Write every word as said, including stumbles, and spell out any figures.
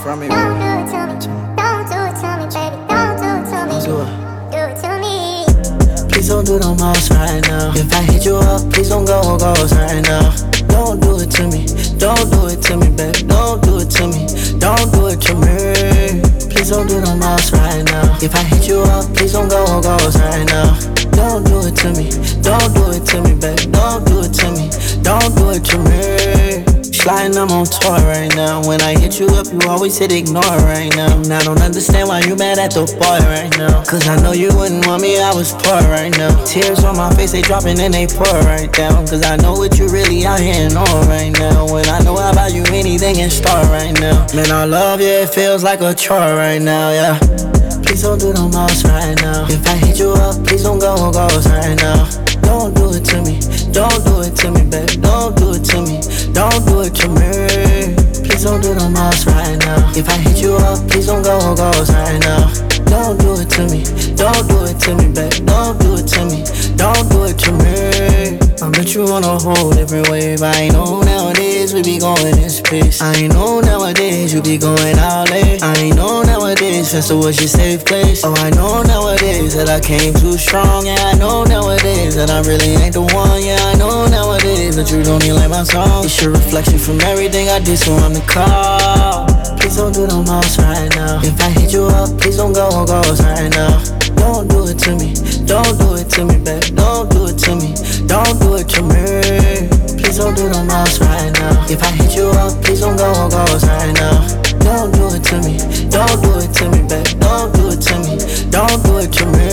from me. Don't do it to me, don't do it to me, baby. Don't do it to me, Do it. do it to me. Please don't do the most right now. If I hit you up, please don't go ghost right now. Don't do it to me, don't do it to me, baby. Don't do it to me, don't do it to me. Please don't do the most right now. If I hit you up, please don't go ghost right now. Don't do it to me, don't do it to me, baby. Don't do it to me, don't do it to me. Sliding, I'm on tour right now. When I hit you up, you always hit ignore right now. And I don't understand why you mad at the boy right now. Cause I know you wouldn't want me, I was poor right now. Tears on my face, they dropping and they pour right down. Cause I know what you really out here and on right now. When I know about you, anything in store right now. Man, I love you, it feels like a chore right now, yeah. Please don't do the most right now. If I hit you up, please don't go ghost right now. Don't do it to me, don't do it to me, baby. Don't do it to me, don't do it to me. Please don't do the most right now. If I hit you up, please don't go ghost right now. Don't do it to me, don't do it to me, baby. Don't do it to me, don't do it to me. I met you on a whole different wave. I know nowadays we be going in space. I know nowadays you be going out late. I know nowadays Festa was your safe place. Oh, I know nowadays that I came too strong. Yeah, I know nowadays that I really ain't the one. Yeah, I know nowadays that you don't even like my song. It's your reflection from everything I did, so I'm the call. Please don't do the most right now. If I hit you up, please don't go ghost right now. Don't do it to me, don't do it to me, baby. Don't do it to me, don't do it to me. Please don't do the most right now. If I hit you up, please don't go ghost right now. Don't do it to me, don't do it to me, baby. Don't do it to me, don't do it to me.